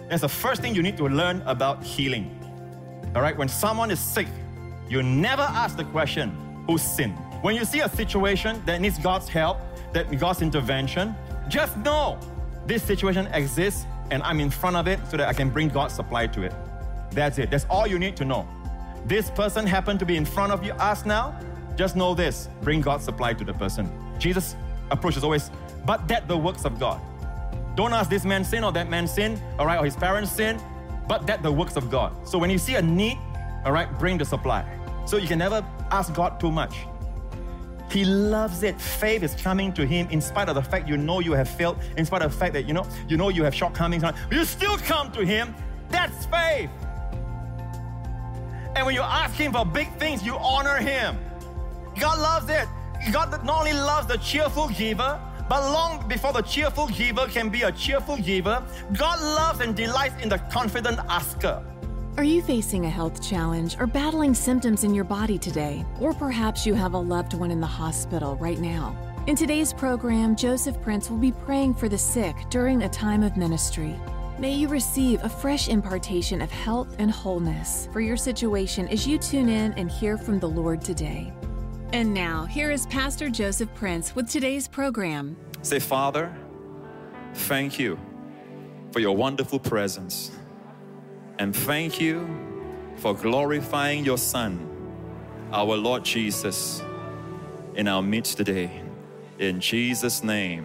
That's the first thing you need to learn about healing. All right, when someone is sick, you never ask the question, who's sinned? When you see a situation that needs God's help, that needs God's intervention, just know this situation exists and I'm in front of it so that I can bring God's supply to it. That's it. That's all you need to know. This person happened to be in front of us now. Just know this. Bring God's supply to the person. Jesus' approach is always, but that the works of God. Don't ask this man sin or that man sin, all right, or his parents sin, but that the works of God. So when you see a need, all right, bring the supply. So you can never ask God too much. He loves it. Faith is coming to Him in spite of the fact you know you have failed, in spite of the fact that you know you have shortcomings. You still come to Him. That's faith. And when you ask Him for big things, you honor Him. God loves it. God not only loves the cheerful giver, but long before the cheerful giver can be a cheerful giver, God loves and delights in the confident asker. Are you facing a health challenge or battling symptoms in your body today? Or perhaps you have a loved one in the hospital right now. In today's program, Joseph Prince will be praying for the sick during a time of ministry. May you receive a fresh impartation of health and wholeness for your situation as you tune in and hear from the Lord today. And now, here is Pastor Joseph Prince with today's program. Say, Father, thank you for your wonderful presence. And thank you for glorifying your Son, our Lord Jesus, in our midst today. In Jesus' name,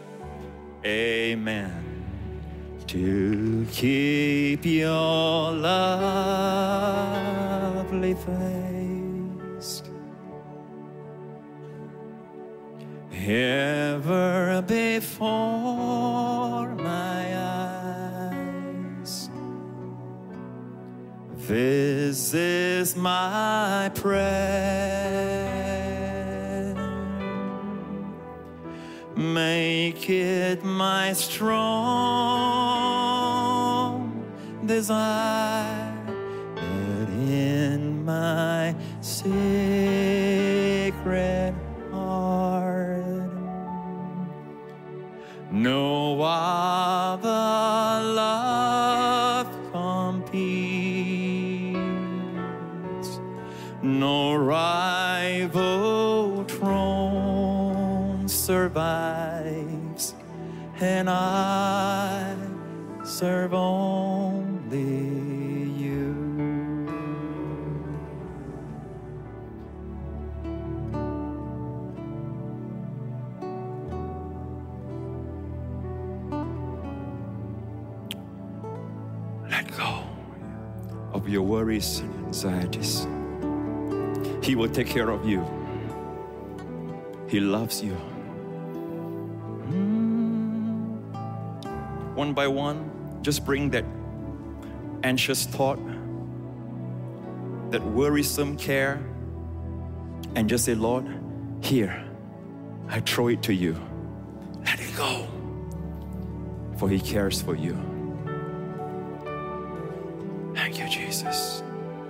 amen. To keep your lovely face ever before my eyes. This is my prayer. Make it my strong desire that in my sacred heart no other love competes, no rival throne survives, and I serve only you. Let go of your worries and anxieties. He will take care of you. He loves you. One by one, just bring that anxious thought, that worrisome care, and just say, Lord, here, I throw it to you. Let it go. For He cares for you. Thank you, Jesus.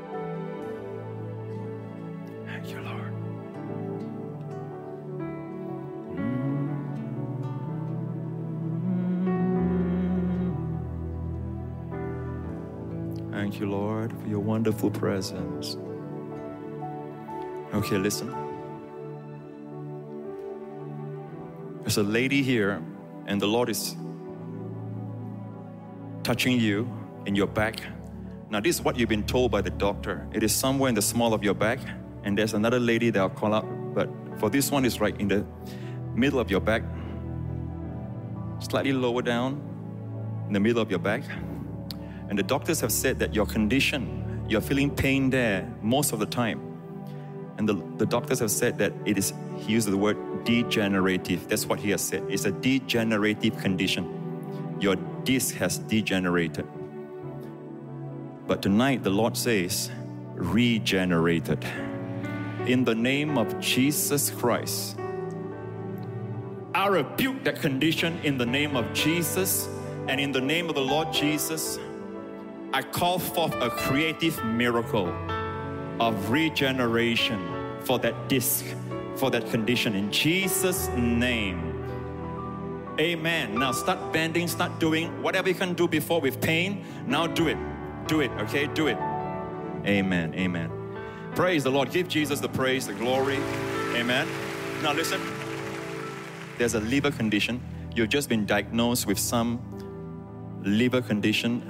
Thank you, Lord. Thank you, Lord, for your wonderful presence. Okay, listen. There's a lady here, and the Lord is touching you in your back. Now, this is what you've been told by the doctor. It is somewhere in the small of your back, and there's another lady that I'll call out, but for this one, it's right in the middle of your back, slightly lower down in the middle of your back. And the doctors have said that your condition, you're feeling pain there most of the time. And the doctors have said that it is, he used the word degenerative. That's what he has said. It's a degenerative condition. Your disc has degenerated. But tonight, the Lord says, regenerated. In the name of Jesus Christ, I rebuke that condition in the name of Jesus, and in the name of the Lord Jesus, I call forth a creative miracle of regeneration for that disc, for that condition. In Jesus' name, Amen. Now start bending, start doing whatever you can do before with pain. Now do it. Do it, okay? Do it. Amen. Amen. Praise the Lord. Give Jesus the praise, the glory. Amen. Now listen. There's a liver condition. You've just been diagnosed with some liver condition.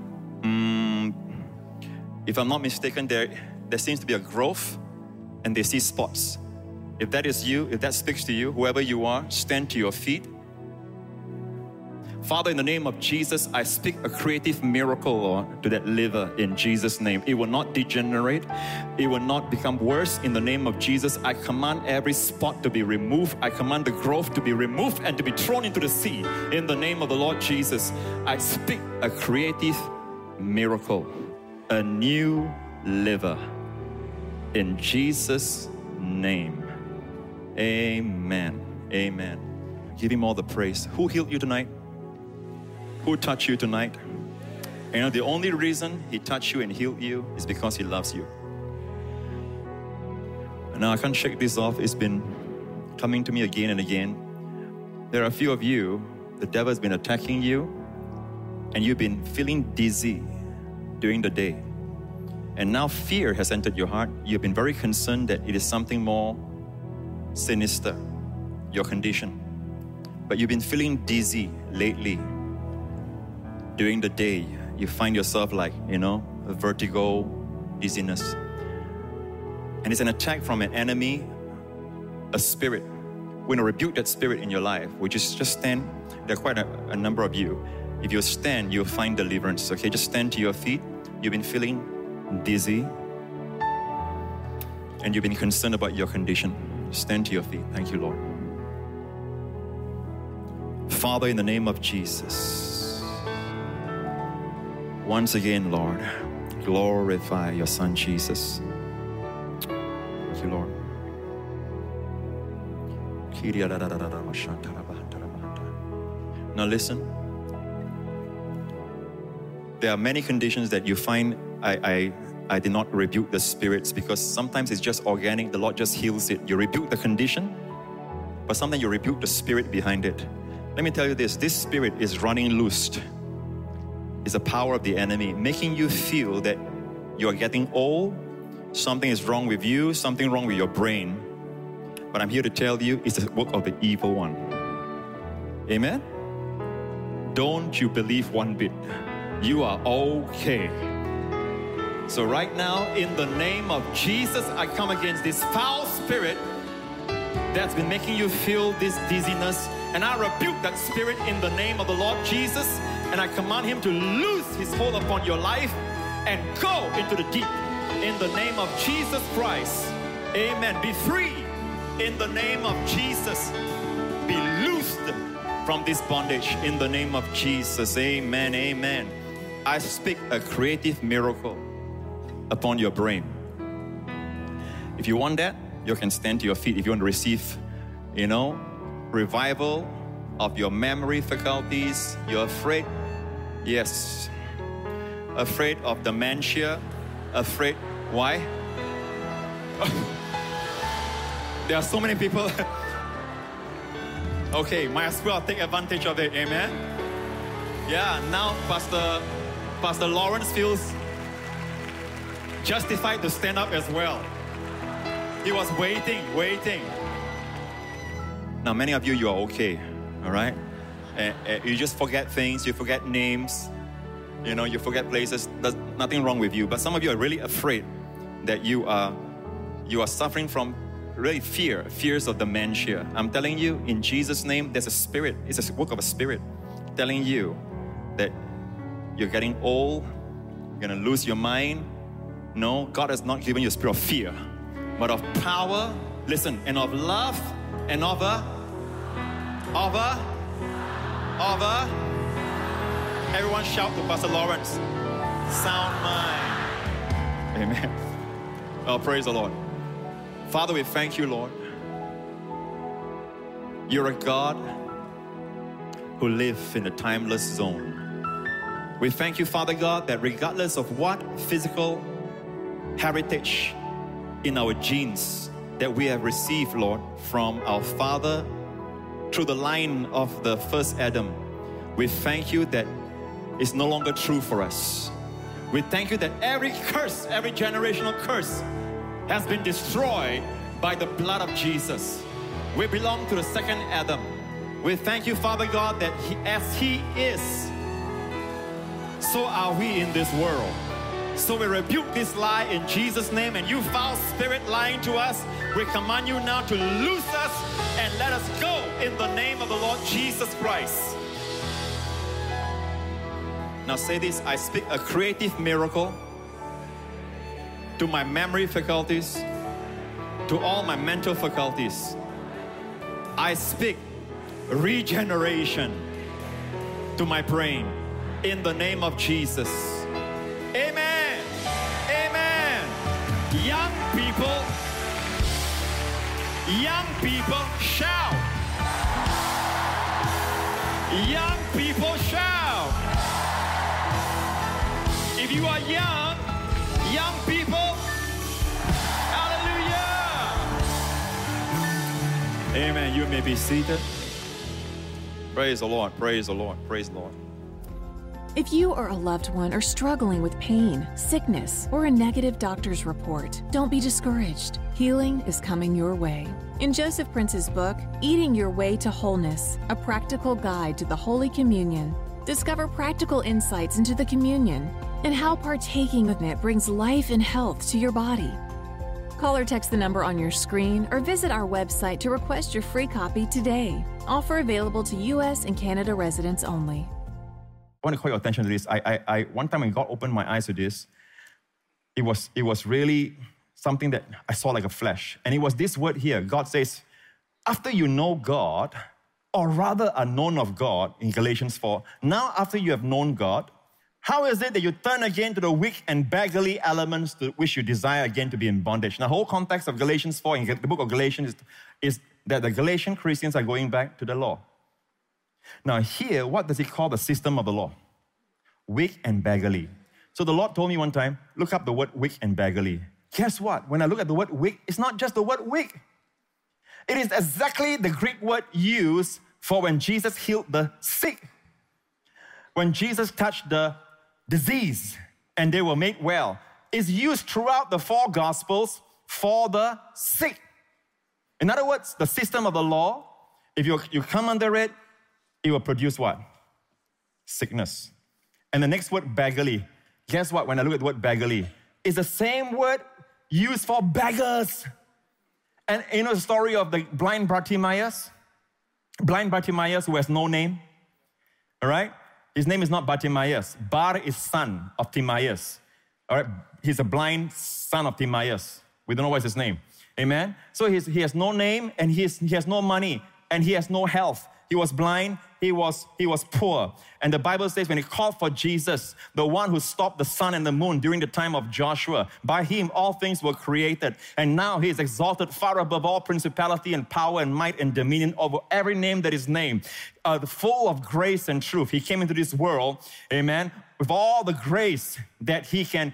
If I'm not mistaken, there seems to be a growth and they see spots. If that is you, if that speaks to you, whoever you are, stand to your feet. Father, in the name of Jesus, I speak a creative miracle, Lord, to that liver in Jesus' name. It will not degenerate. It will not become worse. In the name of Jesus, I command every spot to be removed. I command the growth to be removed and to be thrown into the sea. In the name of the Lord Jesus, I speak a creative miracle, a new liver. In Jesus' name. Amen. Amen. Give him all the praise. Who healed you tonight? Who touched you tonight? You know, the only reason he touched you and healed you is because he loves you. And now I can't shake this off. It's been coming to me again and again. There are a few of you, the devil has been attacking you and you've been feeling dizzy during the day. And now fear has entered your heart. You've been very concerned that it is something more sinister, your condition. But you've been feeling dizzy lately. During the day, you find yourself like, a vertigo, dizziness. And it's an attack from an enemy, a spirit. We're going to rebuke that spirit in your life. We just stand. There are quite a number of you. If you stand, you'll find deliverance. Okay, just stand to your feet. You've been feeling dizzy. And you've been concerned about your condition. Stand to your feet. Thank you, Lord. Father, in the name of Jesus, once again, Lord, glorify your Son, Jesus. Thank you, Lord. Now listen. There are many conditions that you find I did not rebuke the spirits because sometimes it's just organic. The Lord just heals it. You rebuke the condition, but sometimes you rebuke the spirit behind it. Let me tell you this spirit is running loose. It's the power of the enemy, making you feel that you are getting old, something is wrong with you, something wrong with your brain. But I'm here to tell you, it's the work of the evil one. Amen? Don't you believe one bit. You are okay. So right now, in the name of Jesus, I come against this foul spirit that's been making you feel this dizziness. And I rebuke that spirit in the name of the Lord Jesus. And I command him to loose his hold upon your life and go into the deep. In the name of Jesus Christ. Amen. Be free in the name of Jesus. Be loosed from this bondage in the name of Jesus. Amen. Amen. I speak a creative miracle upon your brain. If you want that, you can stand to your feet. If you want to receive, revival of your memory faculties, you're afraid. Yes. Afraid of dementia. Afraid. Why? There are so many people. Okay, might as well take advantage of it. Amen. Yeah, now Pastor Lawrence feels justified to stand up as well. He was waiting. Now, many of you are okay, all right? You just forget things, you forget names, you forget places. There's nothing wrong with you. But some of you are really afraid that you are suffering from really fears of dementia. I'm telling you, in Jesus' name, there's a spirit. It's a work of a spirit telling you that you're getting old, you're going to lose your mind. No, God has not given you a spirit of fear, but of power, listen, and of love, and of everyone shout to Pastor Lawrence, sound mind. Amen. Oh, praise the Lord. Father, we thank you, Lord. You're a God who lives in a timeless zone. We thank you, Father God, that regardless of what physical heritage in our genes that we have received, Lord, from our father through the line of the first Adam, we thank you that it's no longer true for us. We thank you that every curse, every generational curse has been destroyed by the blood of Jesus. We belong to the second Adam. We thank you, Father God, that as He is, so are we in this world. So we rebuke this lie in Jesus' name, and you foul spirit lying to us, we command you now to loose us and let us go in the name of the Lord Jesus Christ. Now say this: I speak a creative miracle to my memory faculties, to all my mental faculties. I speak regeneration to my brain in the name of Jesus. Amen. Amen. Young people shout. Young people shout. If you are young people, hallelujah. Amen. You may be seated. Praise the Lord. Praise the Lord. Praise the Lord. If you or a loved one are struggling with pain, sickness, or a negative doctor's report, don't be discouraged. Healing is coming your way. In Joseph Prince's book, Eating Your Way to Wholeness, a practical guide to the Holy Communion, discover practical insights into the communion and how partaking of it brings life and health to your body. Call or text the number on your screen or visit our website to request your free copy today. Offer available to U.S. and Canada residents only. I want to call your attention to this. One time when God opened my eyes to this, it was really something that I saw like a flash. And it was this word here. God says, after you know God, or rather are known of God, in Galatians 4, now after you have known God, how is it that you turn again to the weak and beggarly elements to which you desire again to be in bondage? Now, the whole context of Galatians 4, in the book of Galatians, is that the Galatian Christians are going back to the law. Now here, what does he call the system of the law? Weak and beggarly. So the Lord told me one time, look up the word weak and beggarly. Guess what? When I look at the word weak, it's not just the word weak. It is exactly the Greek word used for when Jesus healed the sick. When Jesus touched the disease and they were made well. It's used throughout the 4 Gospels for the sick. In other words, the system of the law, if you come under it, it will produce what? Sickness. And the next word, beggarly. Guess what? When I look at the word beggarly, it's the same word used for beggars. And you know the story of the blind Bartimaeus? Blind Bartimaeus who has no name. All right? His name is not Bartimaeus. Bar is son of Timaeus. All right? He's a blind son of Timaeus. We don't know what's his name. Amen? So he has no name and he has no money and he has no health. He was blind, he was poor. And the Bible says when he called for Jesus, the one who stopped the sun and the moon during the time of Joshua, by him all things were created. And now he is exalted far above all principality and power and might and dominion over every name that is named. Full of grace and truth. He came into this world, amen, with all the grace that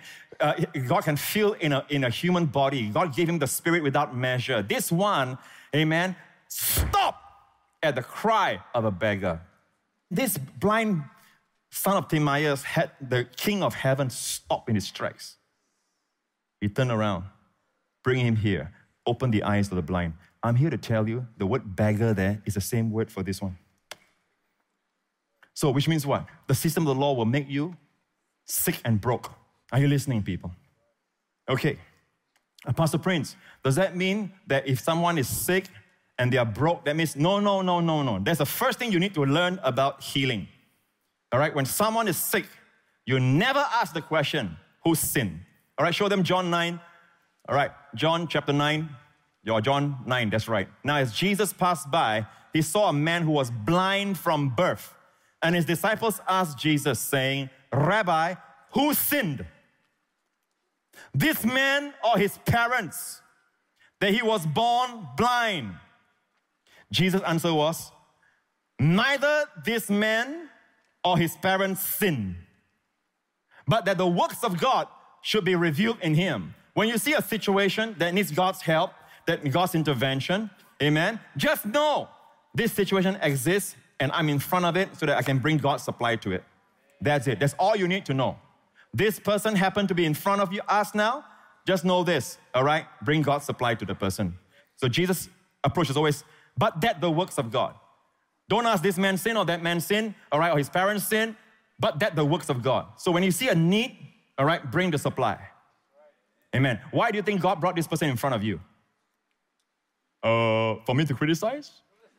God can feel in a human body. God gave him the Spirit without measure. This one, amen, stopped at the cry of a beggar. This blind son of Timaeus had the King of Heaven stop in his tracks. He turned around, bring him here, open the eyes of the blind. I'm here to tell you, the word beggar there is the same word for this one. So, which means what? The system of the law will make you sick and broke. Are you listening, people? Okay. Pastor Prince, does that mean that if someone is sick and they are broke, that means no. That's the first thing you need to learn about healing. All right? When someone is sick, you never ask the question, who sinned? All right, show them John 9. All right, John chapter 9. John 9, that's right. Now, as Jesus passed by, he saw a man who was blind from birth. And his disciples asked Jesus, saying, Rabbi, who sinned? This man or his parents, that he was born blind? Jesus' answer was, neither this man or his parents sinned, but that the works of God should be revealed in him. When you see a situation that needs God's help, that God's intervention, amen, just know This situation exists and I'm in front of it so that I can bring God's supply to it. That's it. That's all you need to know. This person happened to be in front of you, us now. Just know this, all right? Bring God's supply to the person. So Jesus' approach is always, but that the works of God. Don't ask this man sin or that man sin, all right, or his parents sin, but that the works of God. So when you see a need, all right, bring the supply. Amen. Why do you think God brought this person in front of you? For me to criticize?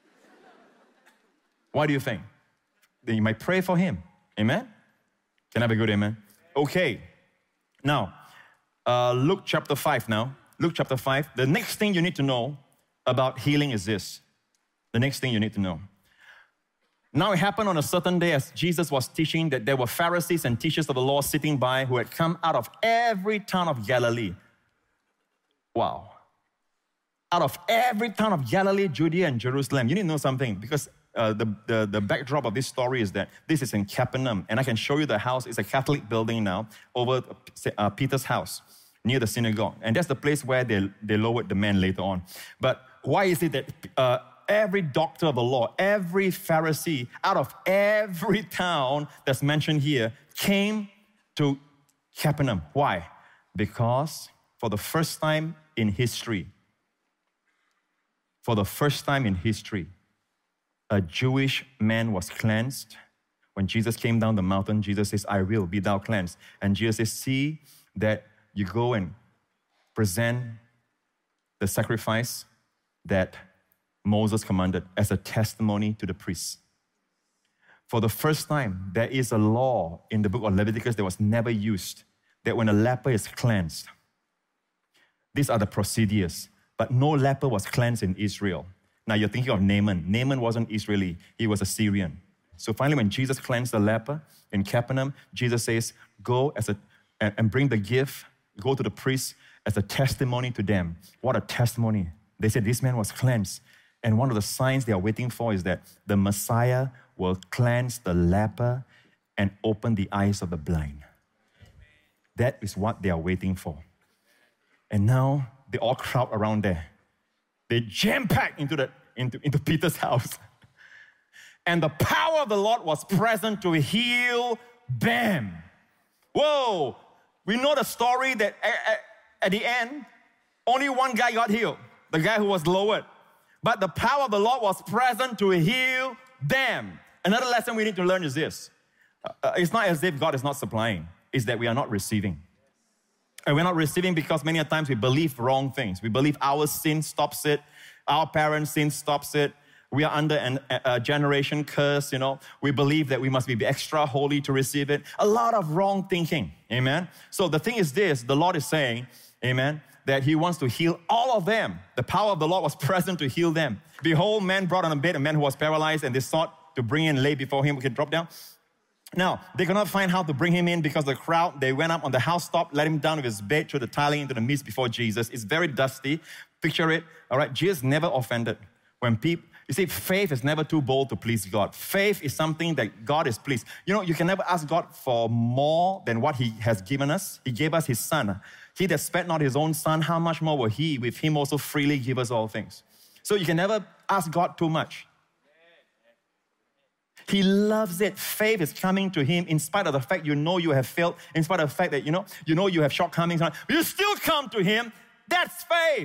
Why do you think? Then you might pray for him. Amen? Can I have a good amen? Okay. Now, Luke chapter 5 now. Luke chapter 5. The next thing you need to know about healing is this. The next thing you need to know. Now it happened on a certain day as Jesus was teaching that there were Pharisees and teachers of the law sitting by who had come out of every town of Galilee. Wow. Out of every town of Galilee, Judea, and Jerusalem. You need to know something because the backdrop of this story is that this is in Capernaum, and I can show you the house. It's a Catholic building now over Peter's house near the synagogue, and that's the place where they lowered the man later on. But why is it that every doctor of the law, every Pharisee out of every town that's mentioned here came to Capernaum? Why? Because for the first time in history, a Jewish man was cleansed. When Jesus came down the mountain, Jesus says, I will be thou cleansed. And Jesus says, see that you go and present the sacrifice that Moses commanded as a testimony to the priests. For the first time, there is a law in the book of Leviticus that was never used, that when a leper is cleansed, these are the procedures, but no leper was cleansed in Israel. Now you're thinking of Naaman. Naaman wasn't Israeli, he was a Syrian. So finally when Jesus cleansed the leper in Capernaum, Jesus says, go and bring the gift, go to the priest as a testimony to them. What a testimony. They said this man was cleansed. And one of the signs they are waiting for is that the Messiah will cleanse the leper and open the eyes of the blind. That is what they are waiting for. And now they all crowd around there. They jam-packed into Peter's house. And the power of the Lord was present to heal them. Whoa! We know the story that at the end, only one guy got healed, the guy who was lowered. But the power of the Lord was present to heal them. Another lesson we need to learn is this. It's not as if God is not supplying. It's that we are not receiving. And we're not receiving because many times we believe wrong things. We believe our sin stops it. Our parents' sin stops it. We are under a generation curse, you know. We believe that we must be extra holy to receive it. A lot of wrong thinking. Amen. So the thing is this. The Lord is saying, amen, that He wants to heal all of them. The power of the Lord was present to heal them. Behold, man brought on a bed a man who was paralyzed, and they sought to bring in, lay before him. We can drop down. Now, they could not find how to bring him in because the crowd, they went up on the housetop, let him down with his bed through the tiling into the midst before Jesus. It's very dusty. Picture it. All right, Jesus never offended. When people, you see, faith is never too bold to please God. Faith is something that God is pleased. You know, you can never ask God for more than what He has given us. He gave us His Son. He that spared not His own Son, how much more will He with Him also freely give us all things? So you can never ask God too much. He loves it. Faith is coming to Him in spite of the fact you know you have failed, in spite of the fact that you know you have shortcomings. But you still come to Him. That's faith.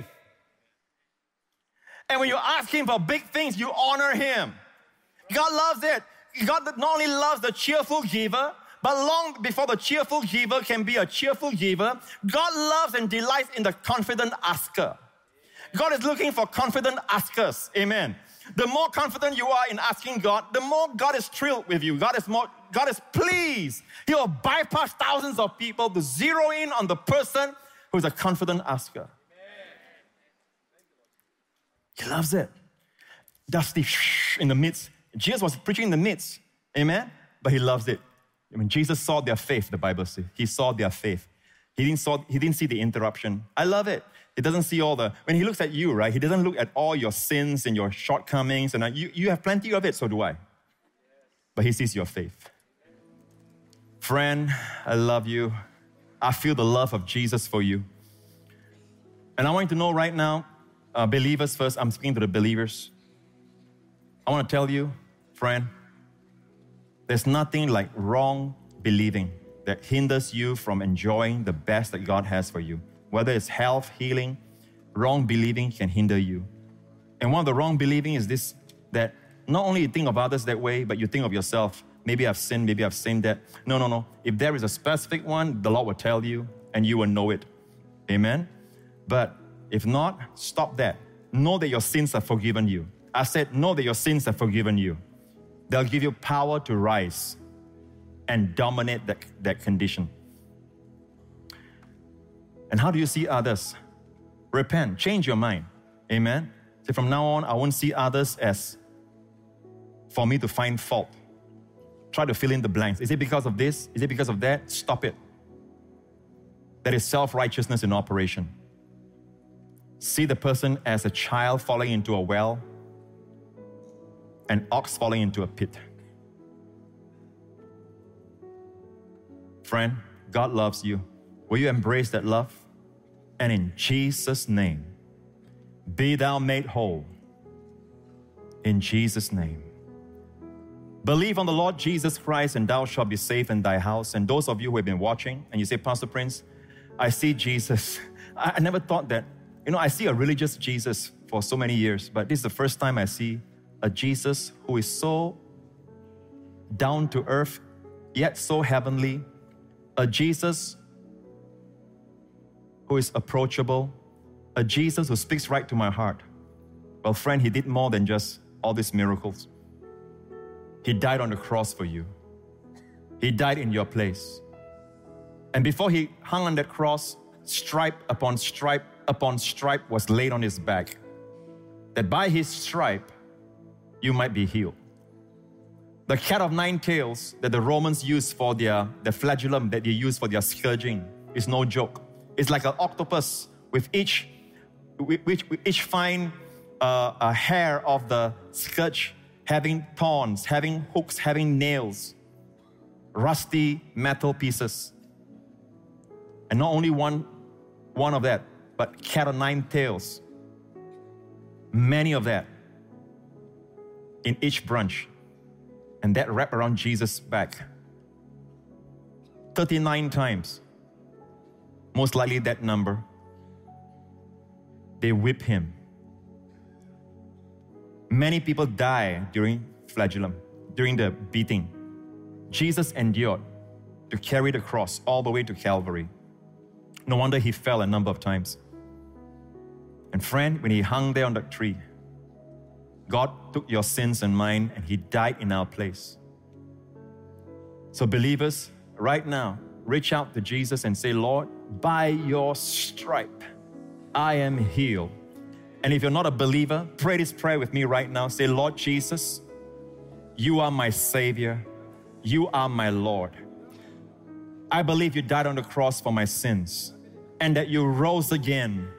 And when you ask Him for big things, you honor Him. God loves it. God not only loves the cheerful giver, but long before the cheerful giver can be a cheerful giver, God loves and delights in the confident asker. God is looking for confident askers. Amen. The more confident you are in asking God, the more God is thrilled with you. God is pleased. He will bypass thousands of people to zero in on the person who is a confident asker. He loves it. Dusty in the midst. Jesus was preaching in the midst. Amen? But He loves it. When Jesus saw their faith, the Bible says, He saw their faith. He didn't see the interruption. I love it. He doesn't see when He looks at you, right? He doesn't look at all your sins and your shortcomings. And you have plenty of it, so do I. But He sees your faith. Friend, I love you. I feel the love of Jesus for you. And I want you to know right now, believers first, I'm speaking to the believers. I want to tell you, friend, there's nothing like wrong believing that hinders you from enjoying the best that God has for you. Whether it's health, healing, wrong believing can hinder you. And one of the wrong believing is this, that not only you think of others that way, but you think of yourself. Maybe I've sinned that. No. If there is a specific one, the Lord will tell you and you will know it. Amen? But if not, stop that. Know that your sins are forgiven you. I said, know that your sins are forgiven you. They'll give you power to rise and dominate that condition. And how do you see others? Repent, change your mind. Amen? So from now on, I won't see others as for me to find fault. Try to fill in the blanks. Is it because of this? Is it because of that? Stop it. That is self-righteousness in operation. See the person as a child falling into a well, an ox falling into a pit. Friend, God loves you. Will you embrace that love? And in Jesus' name, be thou made whole. In Jesus' name. Believe on the Lord Jesus Christ and thou shalt be safe in thy house. And those of you who have been watching and you say, Pastor Prince, I see Jesus. I never thought that. I see a religious Jesus for so many years, but this is the first time I see a Jesus who is so down to earth, yet so heavenly. A Jesus who is approachable. A Jesus who speaks right to my heart. Well, friend, He did more than just all these miracles. He died on the cross for you. He died in your place. And before He hung on that cross, stripe upon stripe upon stripe was laid on His back, that by His stripe, you might be healed. The cat of nine tails that the Romans used for the flagellum that they used for their scourging is no joke. It's like an octopus with each fine hair of the scourge having thorns, having hooks, having nails, rusty metal pieces. And not only one of that, but cat of nine tails. Many of that in each branch. And that wrapped around Jesus' back. 39 times. Most likely that number. They whip Him. Many people die during flagellum, during the beating. Jesus endured to carry the cross all the way to Calvary. No wonder He fell a number of times. And friend, when He hung there on that tree, God took your sins and mine and He died in our place. So believers, right now, reach out to Jesus and say, Lord, by your stripe, I am healed. And if you're not a believer, pray this prayer with me right now. Say, Lord Jesus, You are my Savior. You are my Lord. I believe You died on the cross for my sins and that You rose again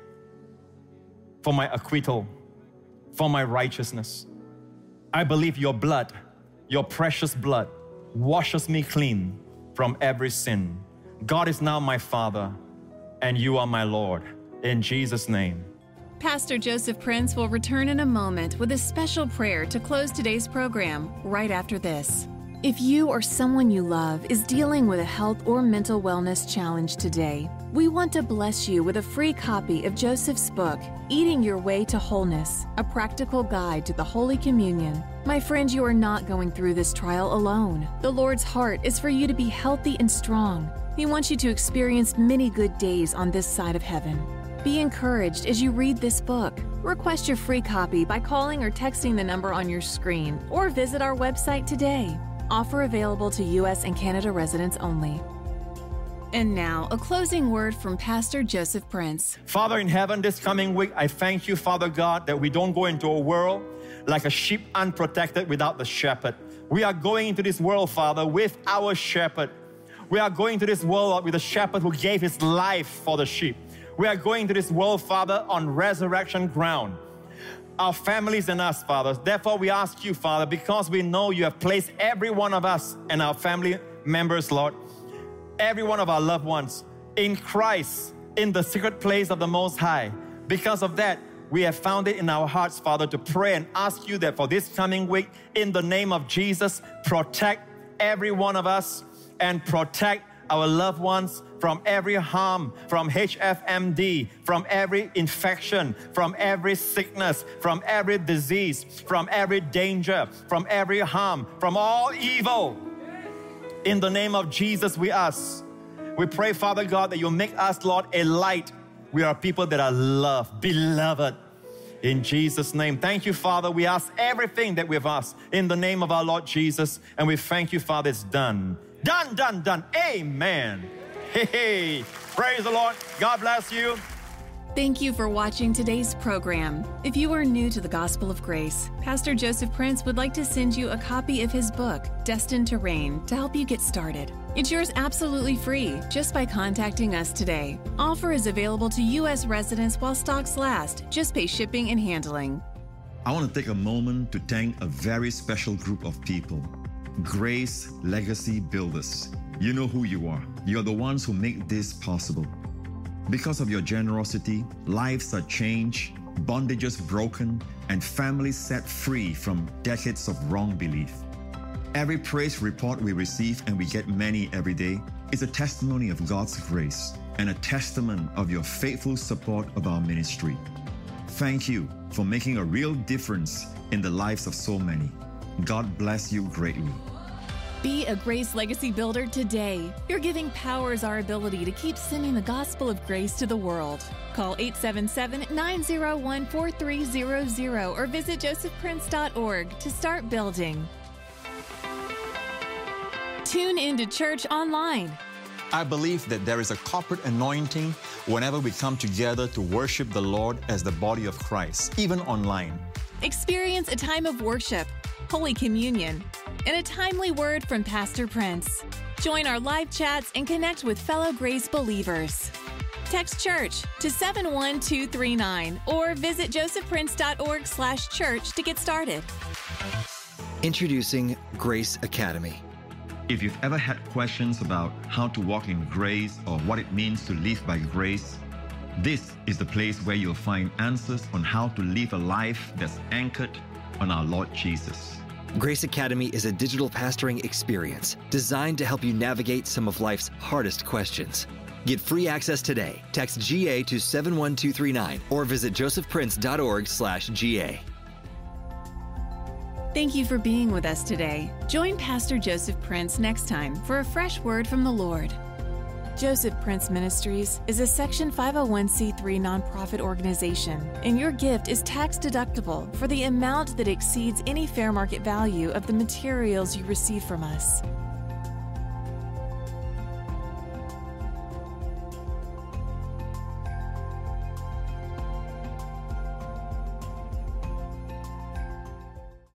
for my acquittal, for my righteousness. I believe Your blood, Your precious blood, washes me clean from every sin. God is now my Father and You are my Lord. In Jesus' name. Pastor Joseph Prince will return in a moment with a special prayer to close today's program right after this. If you or someone you love is dealing with a health or mental wellness challenge today, we want to bless you with a free copy of Joseph's book, Eating Your Way to Wholeness, a practical guide to the Holy Communion. My friend, you are not going through this trial alone. The Lord's heart is for you to be healthy and strong. He wants you to experience many good days on this side of heaven. Be encouraged as you read this book. Request your free copy by calling or texting the number on your screen or visit our website today. Offer available to U.S. and Canada residents only. And now, a closing word from Pastor Joseph Prince. Father in heaven, this coming week, I thank You, Father God, that we don't go into a world like a sheep unprotected without the shepherd. We are going into this world, Father, with our shepherd. We are going to this world with a shepherd who gave His life for the sheep. We are going to this world, Father, on resurrection ground. Our families and us, Father. Therefore, we ask You, Father, because we know You have placed every one of us and our family members, Lord, every one of our loved ones in Christ, in the secret place of the Most High. Because of that, we have found it in our hearts, Father, to pray and ask you that for this coming week, in the name of Jesus, protect every one of us and protect our loved ones from every harm, from HFMD, from every infection, from every sickness, from every disease, from every danger, from every harm, from all evil. In the name of Jesus, we ask. We pray, Father God, that you make us, Lord, a light. We are people that are loved, beloved. In Jesus' name. Thank you, Father. We ask everything that we've asked in the name of our Lord Jesus. And we thank you, Father, it's done. Done, done, done. Amen. Hey, praise the Lord. God bless you. Thank you for watching today's program. If you are new to the Gospel of Grace, Pastor Joseph Prince would like to send you a copy of his book, Destined to Reign, to help you get started. It's yours absolutely free just by contacting us today. Offer is available to U.S. residents while stocks last. Just pay shipping and handling. I want to take a moment to thank a very special group of people, Grace Legacy Builders. You know who you are. You're the ones who make this possible. Because of your generosity, lives are changed, bondages broken, and families set free from decades of wrong belief. Every praise report we receive, and we get many every day, is a testimony of God's grace and a testament of your faithful support of our ministry. Thank you for making a real difference in the lives of so many. God bless you greatly. Be a Grace Legacy Builder today. Your giving powers our ability to keep sending the gospel of grace to the world. Call 877-901-4300 or visit josephprince.org to start building. Tune into church online. I believe that there is a corporate anointing whenever we come together to worship the Lord as the body of Christ, even online. Experience a time of worship, Holy Communion, and a timely word from Pastor Prince. Join our live chats and connect with fellow Grace believers. Text CHURCH to 71239 or visit josephprince.org/church to get started. Introducing Grace Academy. If you've ever had questions about how to walk in grace or what it means to live by grace, this is the place where you'll find answers on how to live a life that's anchored on our Lord Jesus. Grace Academy is a digital pastoring experience designed to help you navigate some of life's hardest questions. Get free access today. Text GA to 71239 or visit josephprince.org/GA. Thank you for being with us today. Join Pastor Joseph Prince next time for a fresh word from the Lord. Joseph Prince Ministries is a Section 501c3 nonprofit organization, and your gift is tax deductible for the amount that exceeds any fair market value of the materials you receive from us.